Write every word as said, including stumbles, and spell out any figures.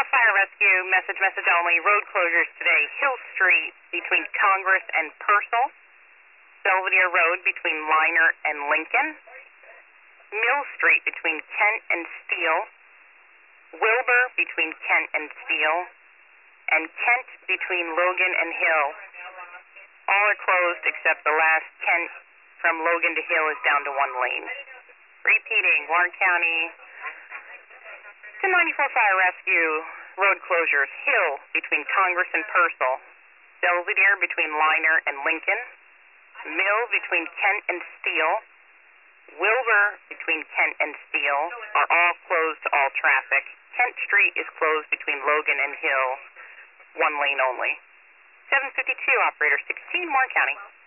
Fire Rescue, message, message only. Road closures today. Hill Street between Congress and Purcell. Belvedere Road between Liner and Lincoln. Mill Street between Kent and Steele. Wilbur between Kent and Steele. And Kent between Logan and Hill. All are closed except the last Kent from Logan to Hill is down to one lane. Repeating, Warren County to ninety-four Fire Rescue, road closures. Hill between Congress and Purcell. Belvedere between Liner and Lincoln. Mill between Kent and Steele. Wilbur between Kent and Steele are all closed to all traffic. Kent Street is closed between Logan and Hill, one lane only. seven fifty-two, operator sixteen, Warren County.